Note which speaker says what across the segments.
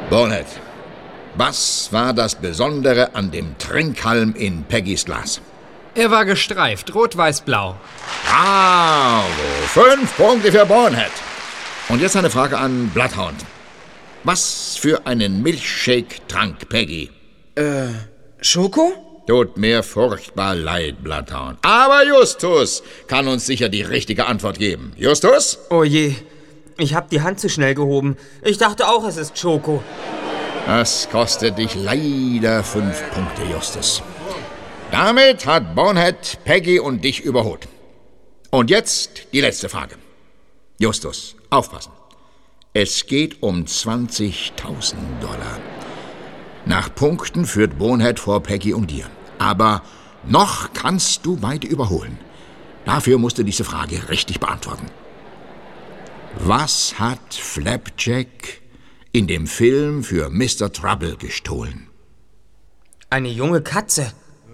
Speaker 1: Bonehead, was war das Besondere an dem Trinkhalm in Peggys Glas?
Speaker 2: Er war gestreift, rot-weiß-blau.
Speaker 1: Bravo, 5 Punkte für Bonehead. Und jetzt eine Frage an Bloodhound. Was für einen Milchshake trank Peggy?
Speaker 3: Schoko?
Speaker 1: Tut mir furchtbar leid, Bloodhound. Aber Justus kann uns sicher die richtige Antwort geben. Justus?
Speaker 4: Oh je, ich habe die Hand zu schnell gehoben. Ich dachte auch, es ist Schoko.
Speaker 1: Das kostet dich leider 5 Punkte, Justus. Damit hat Bonehead Peggy und dich überholt. Und jetzt die letzte Frage. Justus, aufpassen. Es geht um $20.000. Nach Punkten führt Bonehead vor Peggy und dir. Aber noch kannst du beide überholen. Dafür musst du diese Frage richtig beantworten. Was hat Flapjack in dem Film für Mr. Trouble gestohlen?
Speaker 4: Eine junge Katze.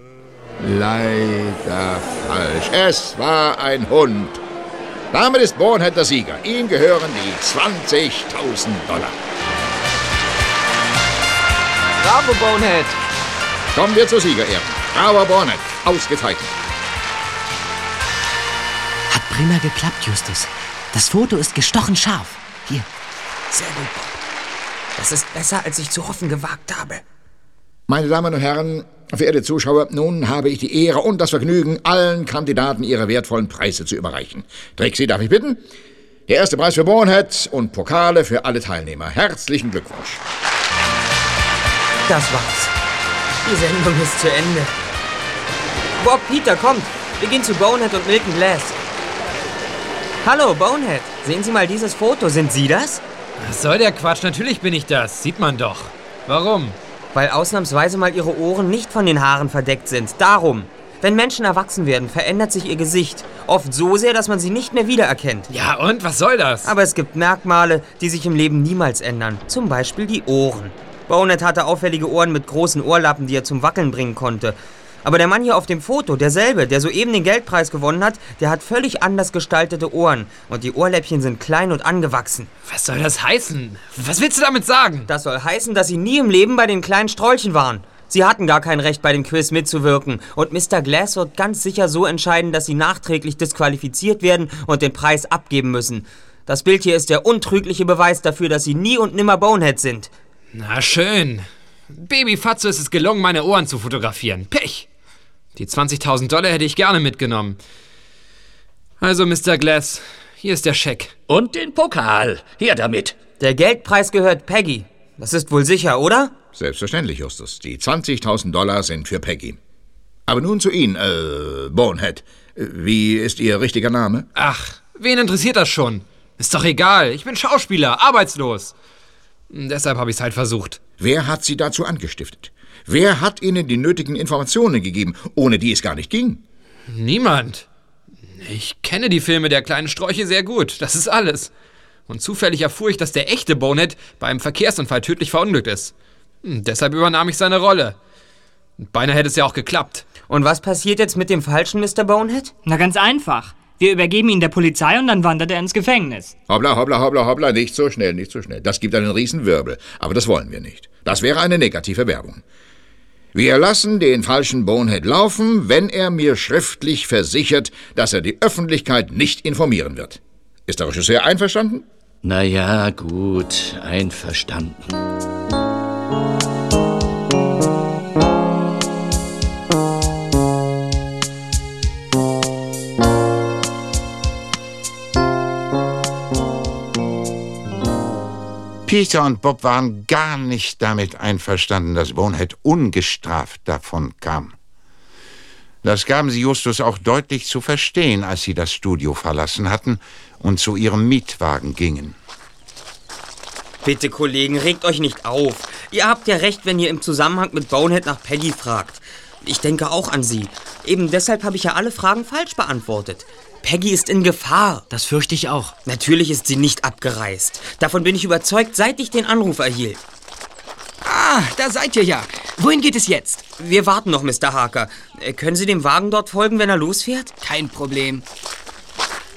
Speaker 1: Leider falsch. Es war ein Hund. Damit ist Bonehead der Sieger. Ihm gehören die $20.000.
Speaker 2: Bravo, Bonehead.
Speaker 1: Kommen wir zur Siegerehrung. Bravo, Bonehead. Ausgezeichnet.
Speaker 5: Hat prima geklappt, Justus. Das Foto ist gestochen scharf. Hier.
Speaker 4: Sehr gut, Bob. Das ist besser, als ich zu hoffen gewagt habe.
Speaker 1: Meine Damen und Herren, verehrte Zuschauer, nun habe ich die Ehre und das Vergnügen, allen Kandidaten ihre wertvollen Preise zu überreichen. Trixie, darf ich bitten? Der erste Preis für Bonehead und Pokale für alle Teilnehmer. Herzlichen Glückwunsch.
Speaker 4: Das war's. Die Sendung ist zu Ende. Bob, Peter, kommt. Wir gehen zu Bonehead und Milton Glass. Hallo, Bonehead. Sehen Sie mal dieses Foto. Sind Sie das?
Speaker 2: Was soll der Quatsch? Natürlich bin ich das. Sieht man doch. Warum?
Speaker 4: Weil ausnahmsweise mal ihre Ohren nicht von den Haaren verdeckt sind. Darum. Wenn Menschen erwachsen werden, verändert sich ihr Gesicht. Oft so sehr, dass man sie nicht mehr wiedererkennt.
Speaker 2: Ja, und? Was soll das?
Speaker 4: Aber es gibt Merkmale, die sich im Leben niemals ändern. Zum Beispiel die Ohren. Bonehead hatte auffällige Ohren mit großen Ohrlappen, die er zum Wackeln bringen konnte. Aber der Mann hier auf dem Foto, derselbe, der soeben den Geldpreis gewonnen hat, der hat völlig anders gestaltete Ohren. Und die Ohrläppchen sind klein und angewachsen.
Speaker 2: Was soll das heißen? Was willst du damit sagen?
Speaker 4: Das soll heißen, dass sie nie im Leben bei den kleinen Strolchen waren. Sie hatten gar kein Recht, bei dem Quiz mitzuwirken. Und Mr. Glass wird ganz sicher so entscheiden, dass sie nachträglich disqualifiziert werden und den Preis abgeben müssen. Das Bild hier ist der untrügliche Beweis dafür, dass sie nie und nimmer Bonehead sind.
Speaker 2: Na schön. Baby Fatso ist es gelungen, meine Ohren zu fotografieren. Pech! Die $20.000 hätte ich gerne mitgenommen. Also, Mr. Glass, hier ist der Scheck.
Speaker 6: Und den Pokal. Her damit.
Speaker 4: Der Geldpreis gehört Peggy. Das ist wohl sicher, oder?
Speaker 1: Selbstverständlich, Justus. Die $20.000 sind für Peggy. Aber nun zu Ihnen, Bonehead. Wie ist Ihr richtiger Name?
Speaker 2: Ach, wen interessiert das schon? Ist doch egal. Ich bin Schauspieler, arbeitslos. Deshalb habe ich es halt versucht.
Speaker 1: Wer hat Sie dazu angestiftet? Wer hat Ihnen die nötigen Informationen gegeben, ohne die es gar nicht ging?
Speaker 2: Niemand. Ich kenne die Filme der kleinen Sträuche sehr gut, das ist alles. Und zufällig erfuhr ich, dass der echte Bonehead bei einem Verkehrsunfall tödlich verunglückt ist. Deshalb übernahm ich seine Rolle. Beinahe hätte es ja auch geklappt.
Speaker 4: Und was passiert jetzt mit dem falschen Mr. Bonehead?
Speaker 7: Na, ganz einfach. Wir übergeben ihn der Polizei und dann wandert er ins Gefängnis.
Speaker 1: Hoppla, hoppla, hoppla, hoppla, nicht so schnell, nicht so schnell. Das gibt einen Riesenwirbel, aber das wollen wir nicht. Das wäre eine negative Werbung. Wir lassen den falschen Bonehead laufen, wenn er mir schriftlich versichert, dass er die Öffentlichkeit nicht informieren wird. Ist der Regisseur einverstanden?
Speaker 6: Na ja, gut, einverstanden.
Speaker 8: Peter und Bob waren gar nicht damit einverstanden, dass Bonehead ungestraft davon kam. Das gaben sie Justus auch deutlich zu verstehen, als sie das Studio verlassen hatten und zu ihrem Mietwagen gingen.
Speaker 4: Bitte, Kollegen, regt euch nicht auf. Ihr habt ja recht, wenn ihr im Zusammenhang mit Bonehead nach Peggy fragt. Ich denke auch an sie. Eben deshalb habe ich ja alle Fragen falsch beantwortet. Peggy ist in Gefahr.
Speaker 5: Das fürchte ich auch.
Speaker 4: Natürlich ist sie nicht abgereist. Davon bin ich überzeugt, seit ich den Anruf erhielt.
Speaker 3: Ah, da seid ihr ja. Wohin geht es jetzt?
Speaker 4: Wir warten noch, Mr. Harker. Können Sie dem Wagen dort folgen, wenn er losfährt?
Speaker 3: Kein Problem.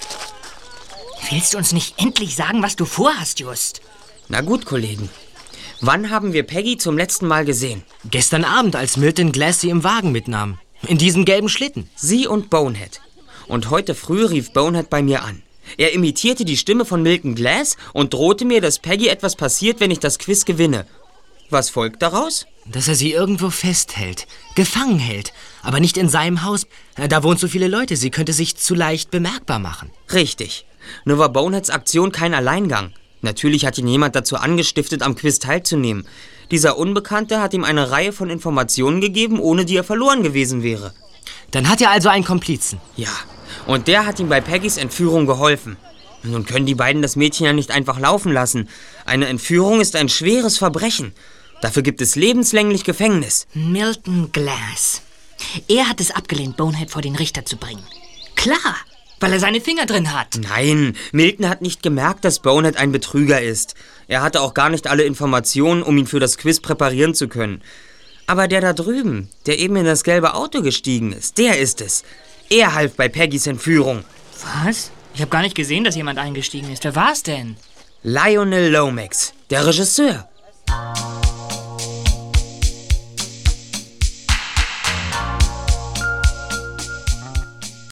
Speaker 5: Willst du uns nicht endlich sagen, was du vorhast, Just?
Speaker 4: Na gut, Kollegen. Wann haben wir Peggy zum letzten Mal gesehen?
Speaker 5: Gestern Abend, als Milton Glass sie im Wagen mitnahm. In diesem gelben Schlitten.
Speaker 4: Sie und Bonehead. Und heute früh rief Bonehead bei mir an. Er imitierte die Stimme von Milton Glass und drohte mir, dass Peggy etwas passiert, wenn ich das Quiz gewinne. Was folgt daraus?
Speaker 5: Dass er sie irgendwo festhält, gefangen hält, aber nicht in seinem Haus. Da wohnen so viele Leute, sie könnte sich zu leicht bemerkbar machen.
Speaker 4: Richtig. Nur war Boneheads Aktion kein Alleingang. Natürlich hat ihn jemand dazu angestiftet, am Quiz teilzunehmen. Dieser Unbekannte hat ihm eine Reihe von Informationen gegeben, ohne die er verloren gewesen wäre.
Speaker 5: Dann hat er also einen Komplizen.
Speaker 4: Ja, und der hat ihm bei Peggys Entführung geholfen. Nun können die beiden das Mädchen ja nicht einfach laufen lassen. Eine Entführung ist ein schweres Verbrechen. Dafür gibt es lebenslänglich Gefängnis.
Speaker 9: Milton Glass. Er hat es abgelehnt, Bonehead vor den Richter zu bringen. Klar, weil er seine Finger drin hat.
Speaker 4: Nein, Milton hat nicht gemerkt, dass Bonehead ein Betrüger ist. Er hatte auch gar nicht alle Informationen, um ihn für das Quiz präparieren zu können. Aber der da drüben, der eben in das gelbe Auto gestiegen ist, der ist es. Er half bei Peggys Entführung.
Speaker 7: Was? Ich habe gar nicht gesehen, dass jemand eingestiegen ist. Wer war es denn?
Speaker 4: Lionel Lomax, der Regisseur.